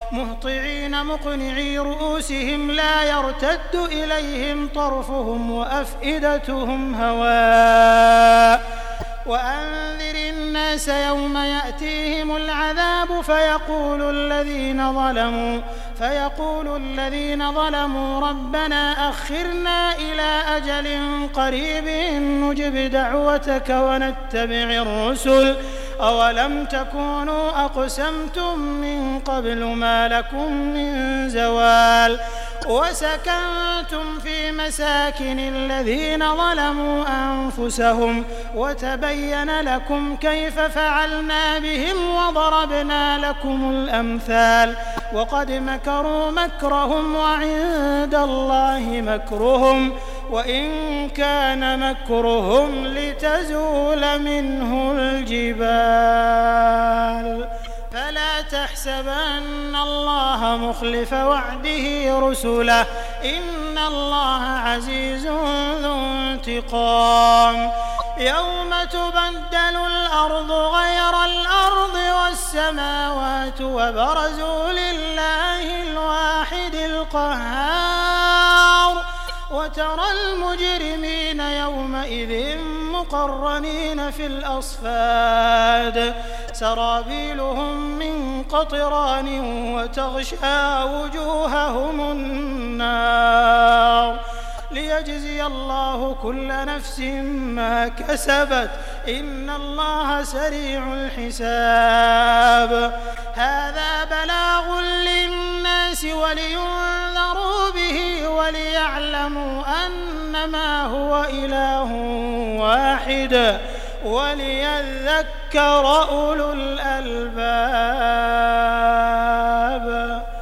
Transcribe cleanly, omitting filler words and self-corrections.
مهطعين مقنعي رؤوسهم لا يرتد إليهم طرفهم وأفئدتهم هواء وأنذر الناس يوم يأتيهم العذاب فيقول الذين ظلموا ربنا أخرنا إلى أجل قريب نجب دعوتك ونتبع الرسل أولم تكونوا أقسمتم من قبل ما لكم من زوال وسكنتم في مساكن الذين ظلموا أنفسهم وتبين لكم كيف فعلنا بهم وضربنا لكم الأمثال وقد مكروا مكرهم وعند الله مكرهم وإن كان مكرهم لتزول منه الجبال فلا تحسبن الله مخلف وعده رسله إن الله عزيز ذو انتقام يوم تبدل الأرض غير الأرض والسماوات وبرزوا لله الواحد القهار وترى المجرمين يومئذ مقرنين في الأصفاد سرابيلهم من قطران وتغشى وجوههم النار ليجزي الله كل نفس ما كسبت إن الله سريع الحساب هذا بلاغ للناس ولينذروا به وليعلموا أنما هو إله واحد وليذكر أولو الألباب.